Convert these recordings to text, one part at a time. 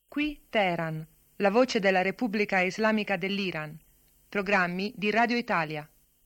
Qui Teheran, la voce della Repubblica Islamica dell'Iran. Programmi di Radio Italia.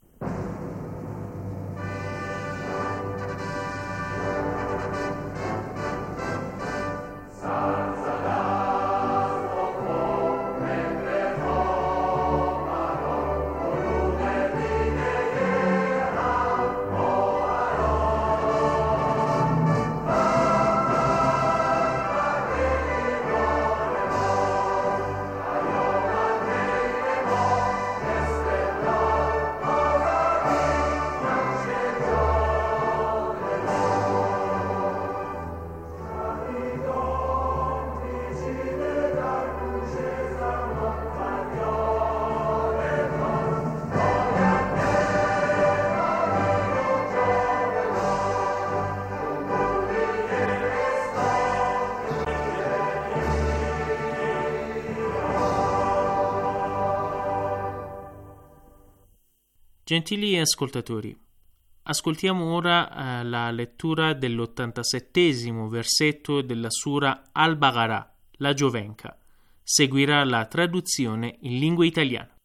Gentili ascoltatori, ascoltiamo ora la lettura dell'87° versetto della Sura Al-Baqarah, la Giovenca. Seguirà la traduzione in lingua italiana.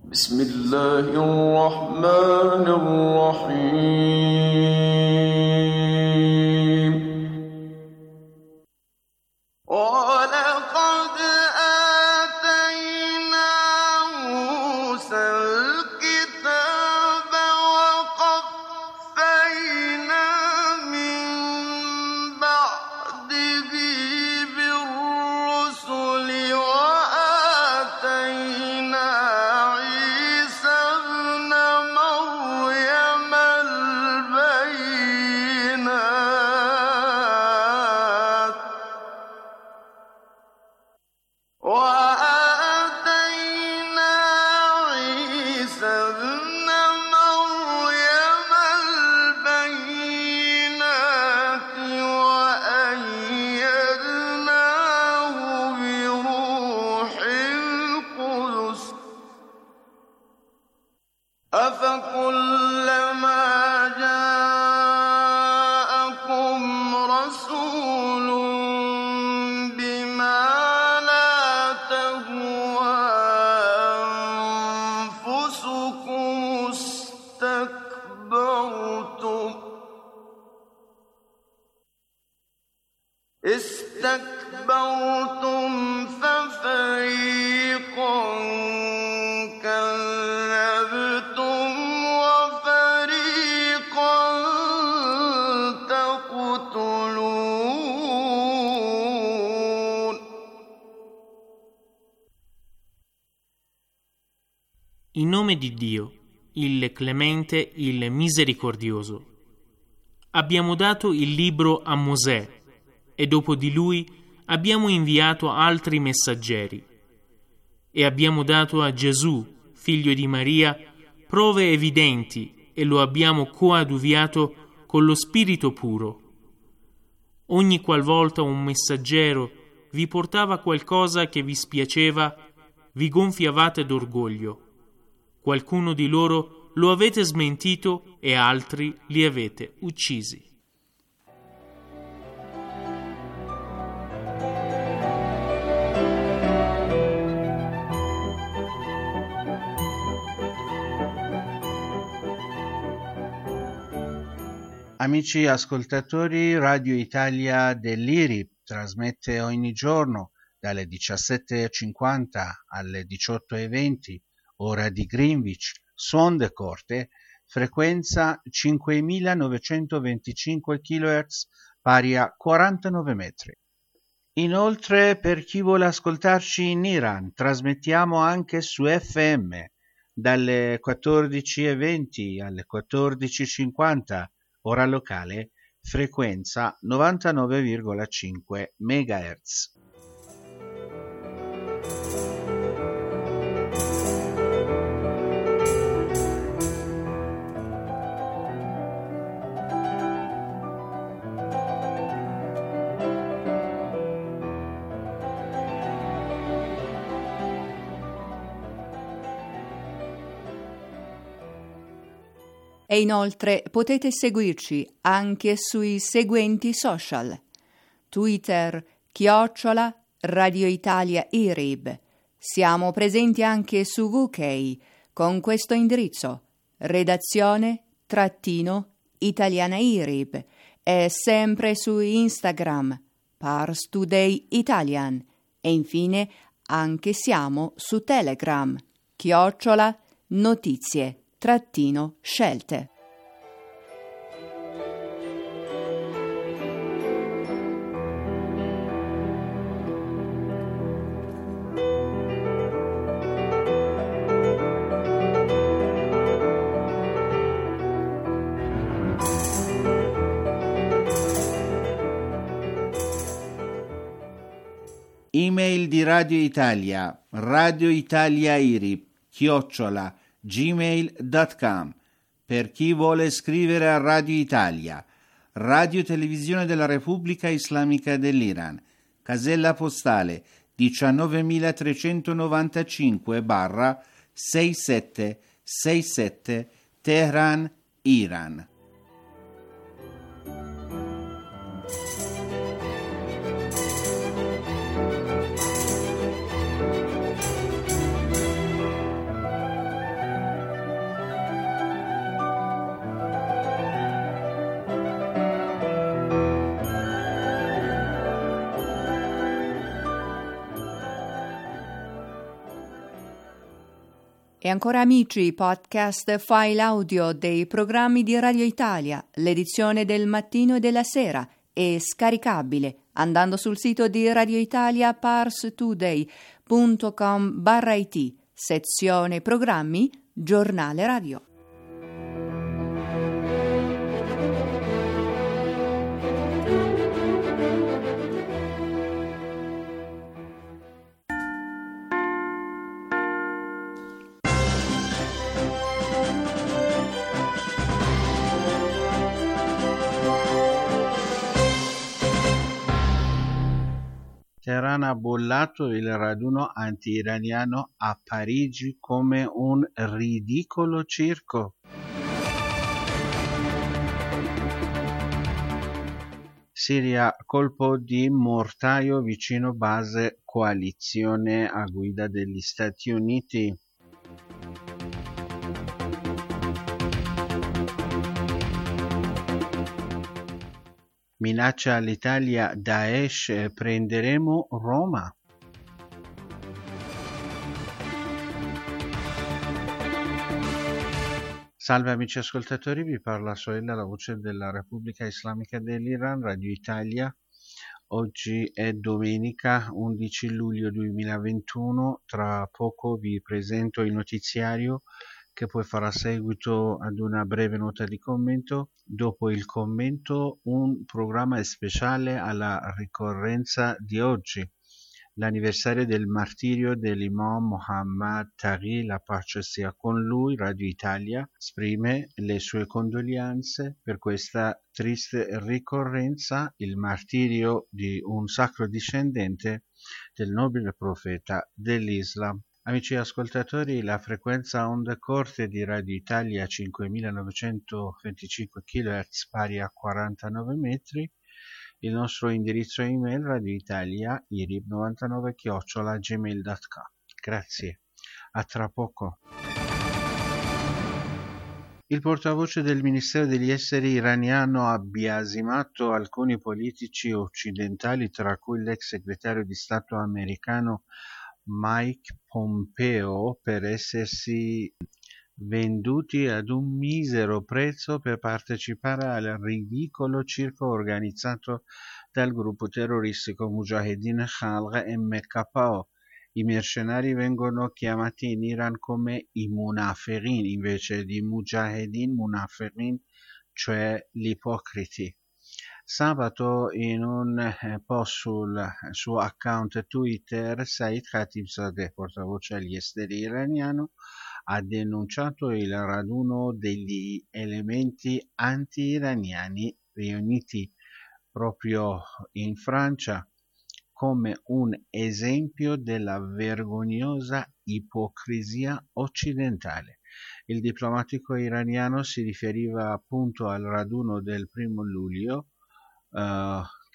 استكبرتم ففريقا كذبتم وفريقا تقتلون. In nome di Dio, il Clemente, il Misericordioso. Abbiamo dato il libro a Mosè e dopo di lui abbiamo inviato altri messaggeri e abbiamo dato a Gesù, figlio di Maria, prove evidenti e lo abbiamo coadiuviato con lo Spirito puro. Ogni qualvolta un messaggero vi portava qualcosa che vi spiaceva, vi gonfiavate d'orgoglio. Qualcuno di loro lo avete smentito e altri li avete uccisi. Amici ascoltatori, Radio Italia dell'IRI trasmette ogni giorno dalle 17:50 alle 18:20, ora di Greenwich, su onde corte, frequenza 5925 kHz, pari a 49 metri. Inoltre, per chi vuole ascoltarci in Iran, trasmettiamo anche su FM dalle 14:20 alle 14:50, ora locale, frequenza 99,5 MHz. E inoltre potete seguirci anche sui seguenti social: Twitter Radio Italia IRIB. Siamo presenti anche su UK con questo indirizzo: redazione-italiana IRIB, e sempre su Instagram Pars Today Italian, e infine anche siamo su Telegram @notizie-scelte. Email di Radio Italia, radioitaliairib@gmail.com. Per chi vuole scrivere a Radio Italia, Radio Televisione della Repubblica Islamica dell'Iran, casella postale 19395/6767 Teheran, Iran. E ancora amici, podcast file audio dei programmi di Radio Italia, l'edizione del mattino e della sera, è scaricabile andando sul sito di Radio Italia parstoday.com/it, sezione programmi, giornale radio. Teheran ha bollato il raduno anti-iraniano a Parigi come un ridicolo circo. Siria, colpo di mortaio vicino base coalizione a guida degli Stati Uniti. Minaccia all'Italia Daesh, prenderemo Roma. Salve amici ascoltatori, vi parla Soella, la voce della Repubblica Islamica dell'Iran, Radio Italia. Oggi è domenica 11 luglio 2021, tra poco vi presento il notiziario che poi farà seguito ad una breve nota di commento. Dopo il commento un programma speciale alla ricorrenza di oggi, l'anniversario del martirio dell'imam Mohammad Taghi, la pace sia con lui. Radio Italia esprime le sue condoglianze per questa triste ricorrenza, il martirio di un sacro discendente del nobile profeta dell'Islam. Amici ascoltatori, la frequenza onde corte di Radio Italia 5925 kHz pari a 49 metri, il nostro indirizzo email radioitalia@irib99@gmail.com. Grazie, a tra poco. Il portavoce del Ministero degli Esteri iraniano ha biasimato alcuni politici occidentali, tra cui l'ex segretario di Stato americano Mike Pompeo, per essersi venduti ad un misero prezzo per partecipare al ridicolo circo organizzato dal gruppo terroristico Mujahedin Khalq MKO. I mercenari vengono chiamati in Iran come i Munafiqin invece di Mujahedin Munafiqin, cioè gli ipocriti. Sabato, in un post sul suo account Twitter, Said Khatibzadeh, portavoce agli esteri iraniano, ha denunciato il raduno degli elementi anti-iraniani riuniti proprio in Francia come un esempio della vergognosa ipocrisia occidentale. Il diplomatico iraniano si riferiva appunto al raduno del 1 luglio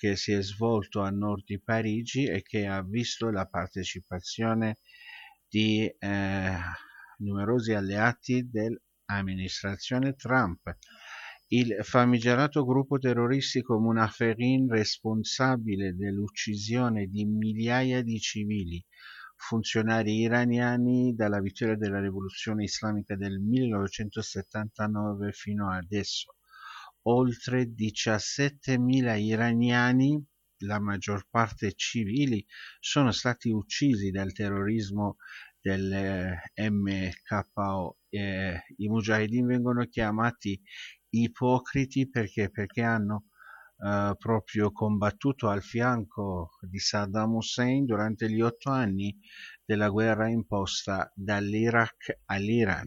che si è svolto a nord di Parigi e che ha visto la partecipazione di numerosi alleati dell'amministrazione Trump. Il famigerato gruppo terroristico Munaferin, responsabile dell'uccisione di migliaia di civili, funzionari iraniani dalla vittoria della rivoluzione islamica del 1979 fino adesso. Oltre 17.000 iraniani, la maggior parte civili, sono stati uccisi dal terrorismo del MKO. I mujahideen vengono chiamati ipocriti perché hanno proprio combattuto al fianco di Saddam Hussein durante gli 8 anni della guerra imposta dall'Iraq all'Iran.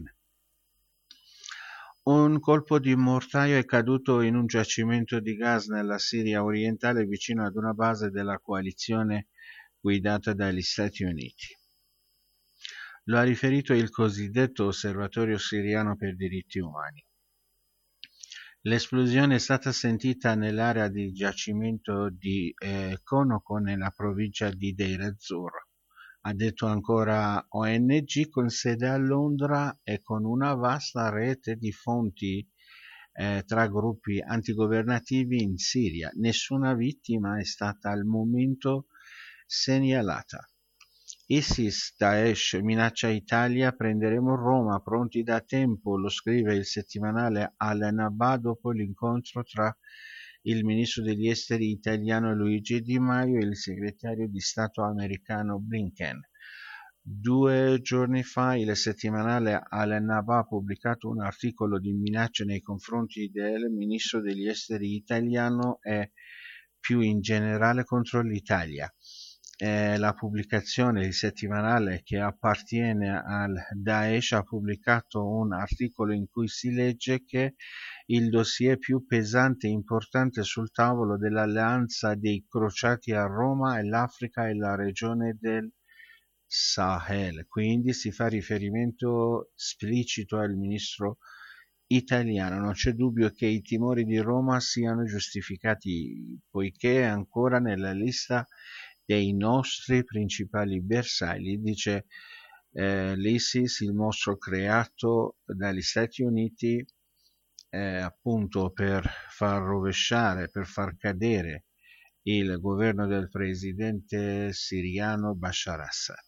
Un colpo di mortaio è caduto in un giacimento di gas nella Siria orientale vicino ad una base della coalizione guidata dagli Stati Uniti. Lo ha riferito il cosiddetto Osservatorio siriano per diritti umani. L'esplosione è stata sentita nell'area di giacimento di Konoko nella provincia di Deir ez-Zor. Ha detto ancora ONG con sede a Londra e con una vasta rete di fonti tra gruppi antigovernativi in Siria. Nessuna vittima è stata al momento segnalata. ISIS, Daesh minaccia Italia, prenderemo Roma, pronti da tempo, lo scrive il settimanale Al-Naba dopo l'incontro tra il ministro degli esteri italiano Luigi Di Maio e il segretario di Stato americano Blinken. 2 giorni fa il settimanale Al-Naba ha pubblicato un articolo di minacce nei confronti del ministro degli esteri italiano e più in generale contro l'Italia. La pubblicazione, il settimanale che appartiene al Daesh, ha pubblicato un articolo in cui si legge che il dossier più pesante e importante sul tavolo dell'alleanza dei crociati a Roma è l'Africa e la regione del Sahel. Quindi si fa riferimento esplicito al ministro italiano. Non c'è dubbio che i timori di Roma siano giustificati, poiché è ancora nella lista dei nostri principali bersagli, dice l'ISIS, il mostro creato dagli Stati Uniti appunto per far rovesciare, per far cadere il governo del presidente siriano Bashar Assad.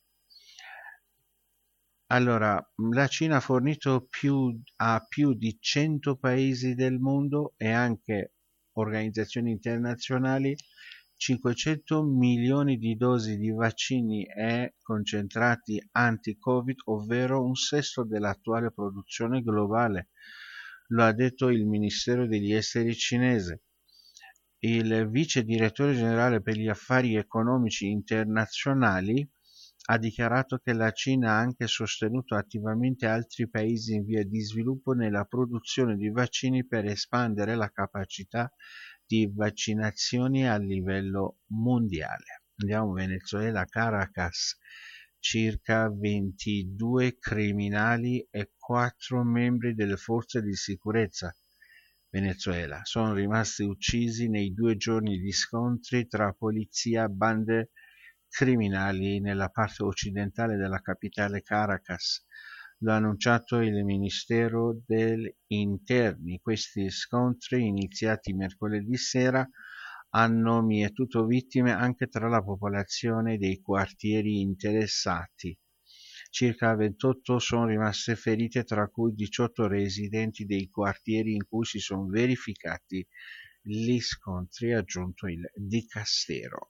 Allora, la Cina ha fornito a più di 100 paesi del mondo e anche organizzazioni internazionali 500 milioni di dosi di vaccini e concentrati anti-Covid, ovvero 1/6 dell'attuale produzione globale. Lo ha detto il Ministero degli Esteri cinese. Il vice direttore generale per gli affari economici internazionali ha dichiarato che la Cina ha anche sostenuto attivamente altri paesi in via di sviluppo nella produzione di vaccini per espandere la capacità di vaccinazioni a livello mondiale. Andiamo a Venezuela, Caracas, circa 22 criminali e 4 membri delle forze di sicurezza Venezuela sono rimasti uccisi nei 2 giorni di scontri tra polizia e bande criminali nella parte occidentale della capitale Caracas. Lo ha annunciato il Ministero degli Interni. Questi scontri, iniziati mercoledì sera, hanno mietuto vittime anche tra la popolazione dei quartieri interessati. Circa 28 sono rimaste ferite, tra cui 18 residenti dei quartieri in cui si sono verificati gli scontri, ha aggiunto il Dicastero.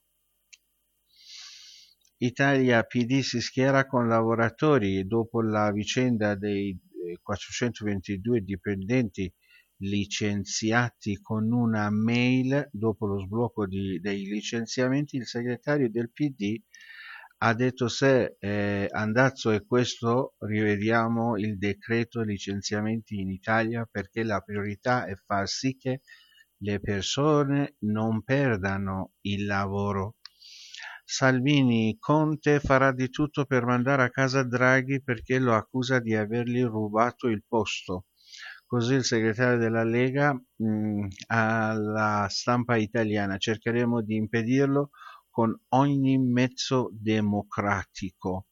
Italia PD si schiera con lavoratori dopo la vicenda dei 422 dipendenti licenziati con una mail. Dopo lo sblocco dei licenziamenti, il segretario del PD ha detto: se andazzo è questo, rivediamo il decreto licenziamenti in Italia, perché la priorità è far sì che le persone non perdano il lavoro. Salvini: Conte farà di tutto per mandare a casa Draghi perché lo accusa di avergli rubato il posto. così il segretario della Lega alla stampa italiana: cercheremo di impedirlo con ogni mezzo democratico,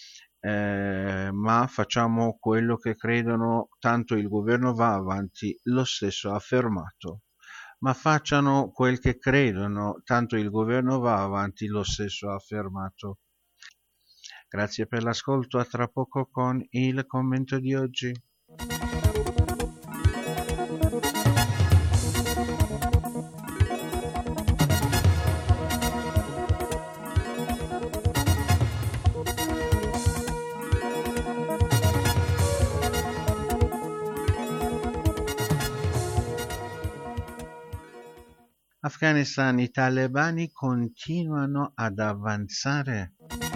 ma facciamo quello che credono, tanto il governo va avanti. Lo stesso ha affermato: ma facciano quel che credono, tanto il governo va avanti. Lo stesso ha affermato. Grazie per l'ascolto, a tra poco con il commento di oggi. Afghanistan, i talebani continuano ad avanzare.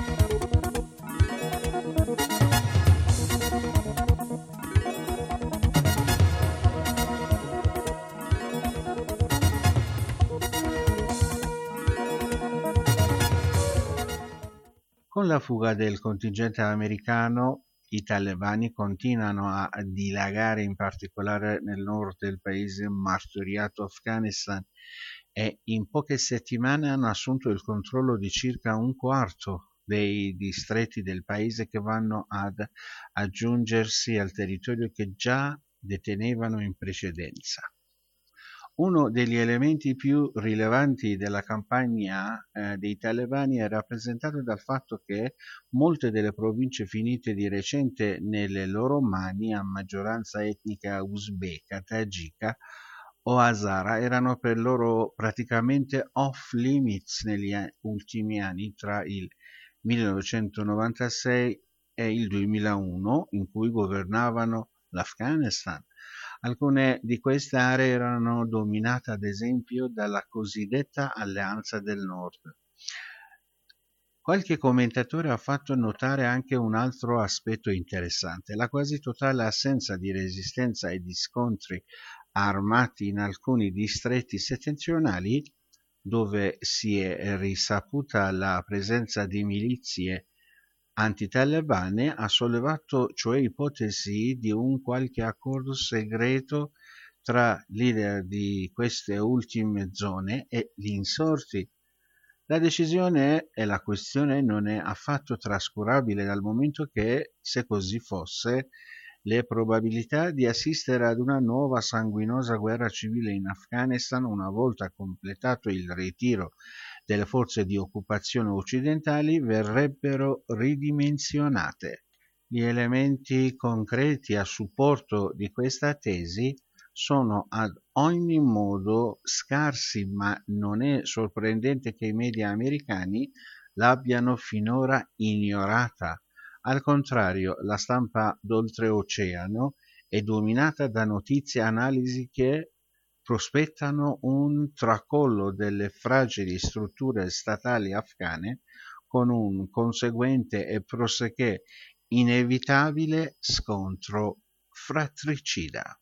Con la fuga del contingente americano, i talebani continuano a dilagare, in particolare nel nord del paese martoriato Afghanistan, e in poche settimane hanno assunto il controllo di circa un quarto dei distretti del paese, che vanno ad aggiungersi al territorio che già detenevano in precedenza. Uno degli elementi più rilevanti della campagna dei talebani è rappresentato dal fatto che molte delle province finite di recente nelle loro mani, a maggioranza etnica uzbeka, tagika o hazara, erano per loro praticamente off limits negli ultimi anni, tra il 1996 e il 2001, in cui governavano l'Afghanistan. Alcune di queste aree erano dominate, ad esempio, dalla cosiddetta Alleanza del Nord. Qualche commentatore ha fatto notare anche un altro aspetto interessante: la quasi totale assenza di resistenza e di scontri armati in alcuni distretti settentrionali, dove si è risaputa la presenza di milizie antitalebane, ha sollevato cioè ipotesi di un qualche accordo segreto tra leader di queste ultime zone e gli insorti. La decisione e la questione non è affatto trascurabile, dal momento che, se così fosse, le probabilità di assistere ad una nuova sanguinosa guerra civile in Afghanistan, una volta completato il ritiro delle forze di occupazione occidentali, verrebbero ridimensionate. Gli elementi concreti a supporto di questa tesi sono ad ogni modo scarsi, ma non è sorprendente che i media americani l'abbiano finora ignorata. Al contrario, la stampa d'oltreoceano è dominata da notizie e analisi che prospettano un tracollo delle fragili strutture statali afghane, con un conseguente e pressoché inevitabile scontro fratricida.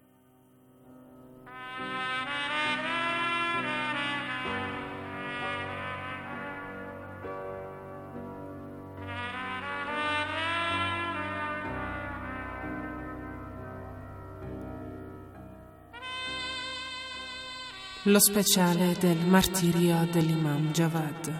Lo speciale del martirio dell'Imam Javad.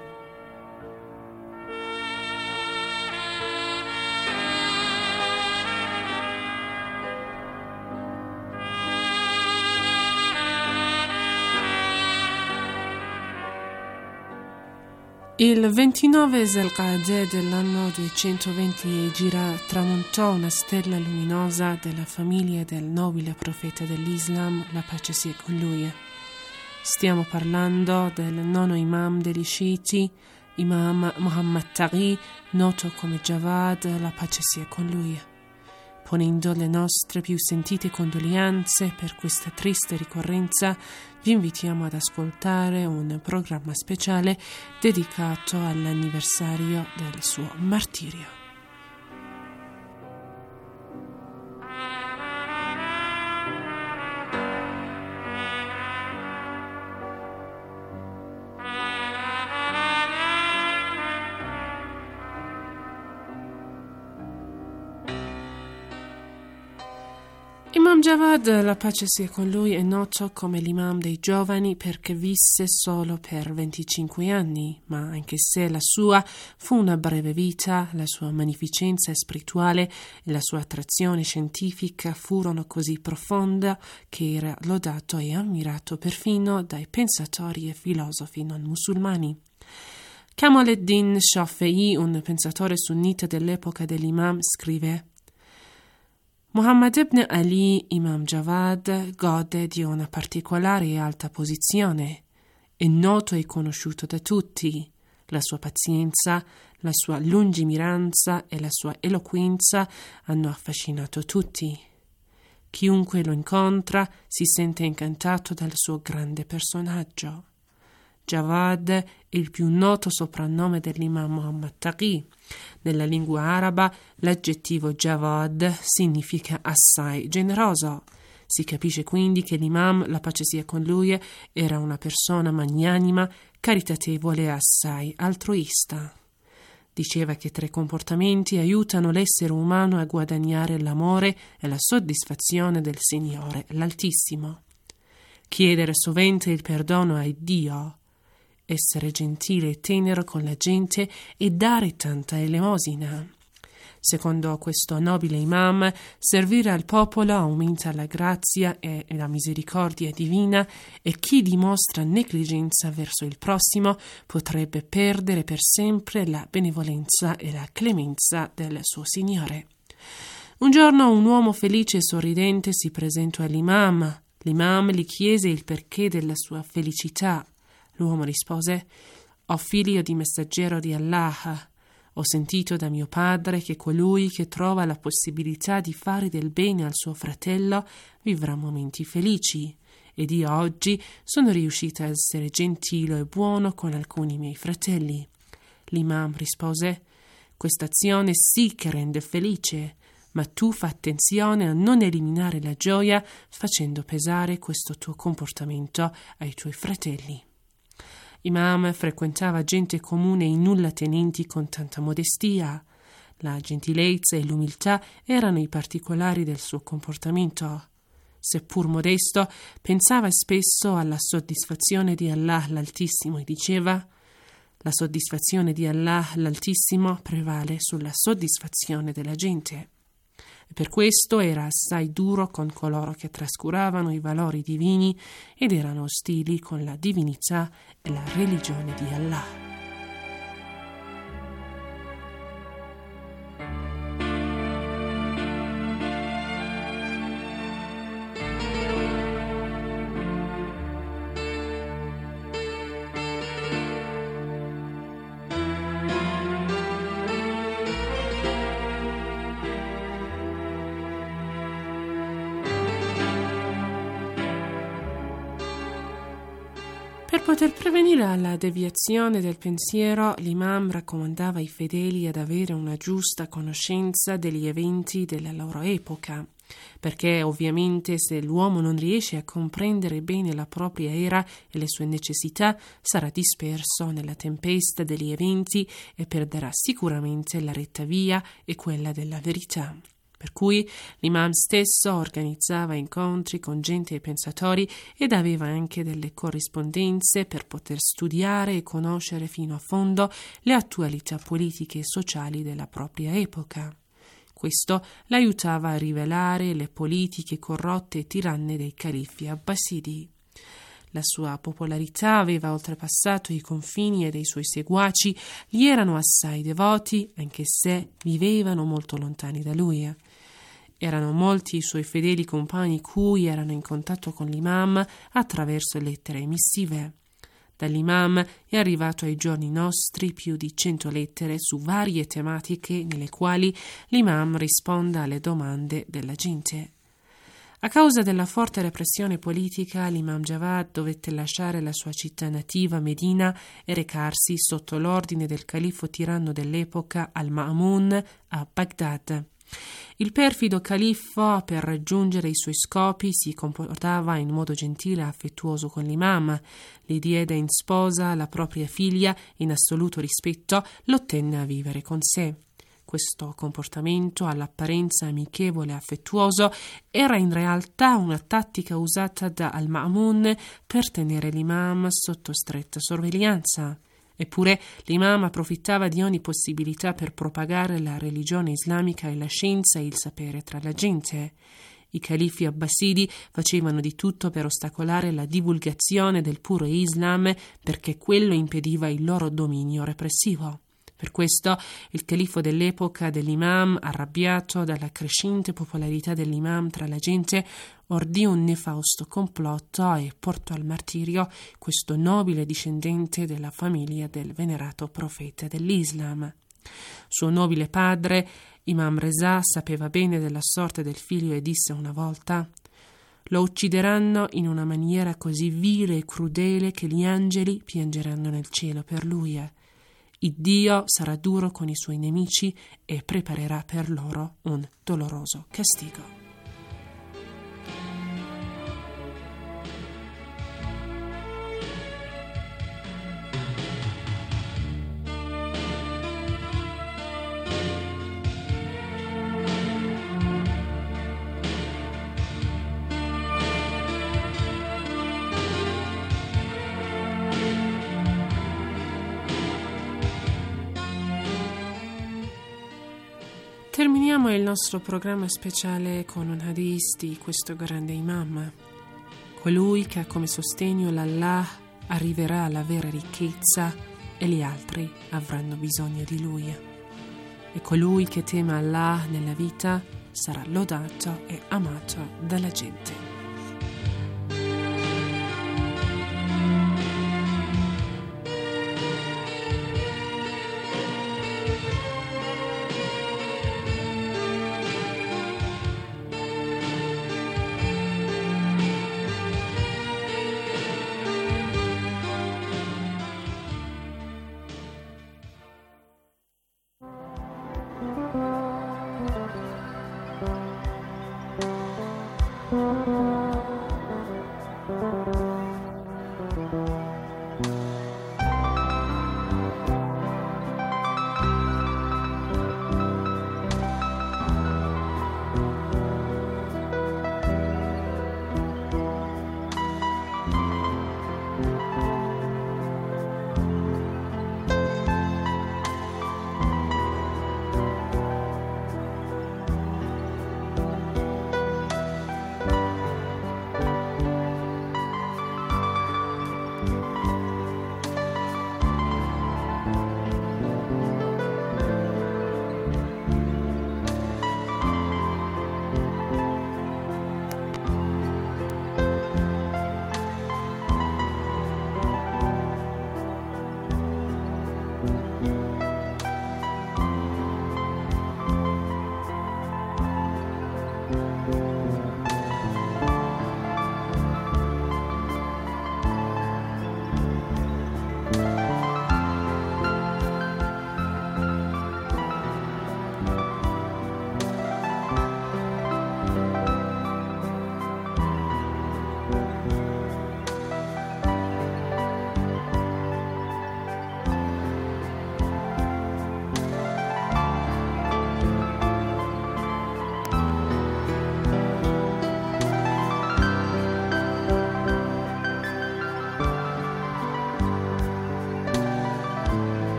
Il 29 Zelqa'adeh dell'anno 220 Hijra tramontò una stella luminosa della famiglia del nobile profeta dell'Islam, la pace sia con lui. Stiamo parlando del nono imam degli sciiti, Imam Muhammad Taghi, noto come Javad, la pace sia con lui. Ponendo le nostre più sentite condoglianze per questa triste ricorrenza, vi invitiamo ad ascoltare un programma speciale dedicato all'anniversario del suo martirio. Imam Javad, la pace sia con lui, è noto come l'imam dei giovani perché visse solo per 25 anni, ma anche se la sua fu una breve vita, la sua magnificenza spirituale e la sua attrazione scientifica furono così profonda che era lodato e ammirato perfino dai pensatori e filosofi non musulmani. Kamaleddin Shafi'i, un pensatore sunnita dell'epoca dell'imam, scrive: Muhammad ibn Ali, Imam Javad, gode di una particolare e alta posizione. È noto e conosciuto da tutti. La sua pazienza, la sua lungimiranza e la sua eloquenza hanno affascinato tutti. Chiunque lo incontra si sente incantato dal suo grande personaggio. Javad è il più noto soprannome dell'imam Muhammad Taqi. Nella lingua araba l'aggettivo Javad significa assai generoso. Si capisce quindi che l'imam, la pace sia con lui, era una persona magnanima, caritatevole e assai altruista. Diceva che 3 comportamenti aiutano l'essere umano a guadagnare l'amore e la soddisfazione del Signore, l'Altissimo. Chiedere sovente il perdono a Dio, essere gentile e tenero con la gente e dare tanta elemosina. Secondo questo nobile imam, servire al popolo aumenta la grazia e la misericordia divina e chi dimostra negligenza verso il prossimo potrebbe perdere per sempre la benevolenza e la clemenza del suo Signore. Un giorno un uomo felice e sorridente si presentò all'imam. L'imam gli chiese il perché della sua felicità. L'uomo rispose: «Ho figlio di messaggero di Allah. Ho sentito da mio padre che colui che trova la possibilità di fare del bene al suo fratello vivrà momenti felici, ed io oggi sono riuscita a essere gentile e buono con alcuni miei fratelli». L'imam rispose: «Questa azione sì che rende felice, ma tu fa attenzione a non eliminare la gioia facendo pesare questo tuo comportamento ai tuoi fratelli». Imam frequentava gente comune e nulla tenenti con tanta modestia. La gentilezza e l'umiltà erano i particolari del suo comportamento. Seppur modesto, pensava spesso alla soddisfazione di Allah l'Altissimo e diceva: «La soddisfazione di Allah l'Altissimo prevale sulla soddisfazione della gente». E per questo era assai duro con coloro che trascuravano i valori divini ed erano ostili con la divinità e la religione di Allah. Per poter prevenire la deviazione del pensiero, l'imam raccomandava ai fedeli ad avere una giusta conoscenza degli eventi della loro epoca, perché ovviamente se l'uomo non riesce a comprendere bene la propria era e le sue necessità, sarà disperso nella tempesta degli eventi e perderà sicuramente la retta via e quella della verità. Per cui l'imam stesso organizzava incontri con gente e pensatori ed aveva anche delle corrispondenze per poter studiare e conoscere fino a fondo le attualità politiche e sociali della propria epoca. Questo l'aiutava a rivelare le politiche corrotte e tiranne dei califfi abbasidi. La sua popolarità aveva oltrepassato i confini e dei suoi seguaci gli erano assai devoti, anche se vivevano molto lontani da lui. Erano molti i suoi fedeli compagni cui erano in contatto con l'imam attraverso lettere e missive. Dall'imam è arrivato ai giorni nostri più di 100 lettere su varie tematiche nelle quali l'imam risponde alle domande della gente. A causa della forte repressione politica, l'imam Javad dovette lasciare la sua città nativa, Medina, e recarsi sotto l'ordine del califfo tiranno dell'epoca, al-Ma'mun, a Baghdad. Il perfido califfo, per raggiungere i suoi scopi, si comportava in modo gentile e affettuoso con l'imam, gli diede in sposa la propria figlia, in assoluto rispetto l'ottenne a vivere con sé. Questo comportamento, all'apparenza amichevole e affettuoso, era in realtà una tattica usata da al-Ma'mun per tenere l'imam sotto stretta sorveglianza. Eppure l'imam approfittava di ogni possibilità per propagare la religione islamica e la scienza e il sapere tra la gente. I califi abbasidi facevano di tutto per ostacolare la divulgazione del puro Islam, perché quello impediva il loro dominio repressivo. Per questo il califfo dell'epoca dell'imam, arrabbiato dalla crescente popolarità dell'imam tra la gente, ordì un nefausto complotto e portò al martirio questo nobile discendente della famiglia del venerato profeta dell'Islam. Suo nobile padre, Imam Reza, sapeva bene della sorte del figlio e disse una volta: «Lo uccideranno in una maniera così vile e crudele che gli angeli piangeranno nel cielo per lui. Iddio sarà duro con i suoi nemici e preparerà per loro un doloroso castigo». Terminiamo il nostro programma speciale con un hadith di questo grande imam. Colui che ha come sostegno l'Allah arriverà alla vera ricchezza e gli altri avranno bisogno di lui. E colui che teme Allah nella vita sarà lodato e amato dalla gente.